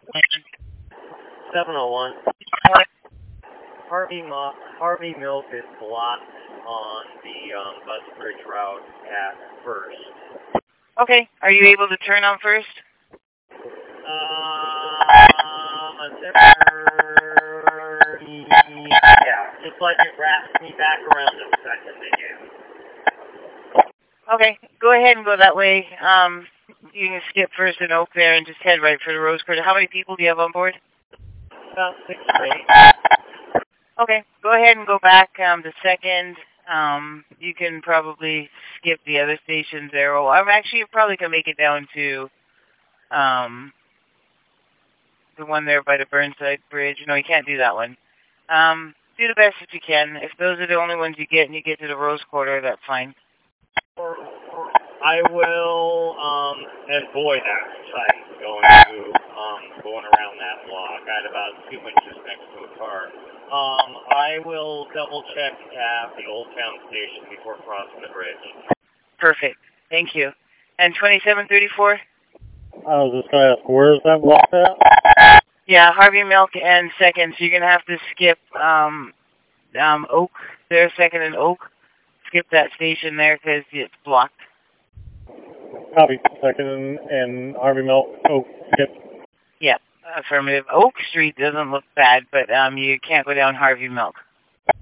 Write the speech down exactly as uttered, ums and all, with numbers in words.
seven oh one. Harvey, Mo- Harvey Milk is blocked on the um, bus bridge route at First. Okay. Are you able to turn on First? Uh, there, yeah, just like it wraps me back around a second again. Okay, go ahead and go that way. Um, you can skip First and Oak there and just head right for the Rose Quarter. How many people do you have on board? About six or eight. Okay, go ahead and go back um, to Second. Um, you can probably skip the other stations there. Oh, I'm actually you probably can make it down to um, the one there by the Burnside Bridge. No, you can't do that one. Um, do the best that you can. If those are the only ones you get and you get to the Rose Quarter, that's fine. I will, um, and boy, that's tight going to, um, going around that block. I had about two inches next to a car. Um, I will double check at the Old Town station before crossing the bridge. Perfect. Thank you. And twenty-seven thirty-four? I was just going to ask, where is that block at? Yeah, Harvey Milk and Second. So you're going to have to skip um, um, Oak there, Second and Oak. Skip that station there because it's blocked. Copy. Second and Harvey Milk. Oh, skip. Yep, affirmative. Oak Street doesn't look bad, but um, you can't go down Harvey Milk.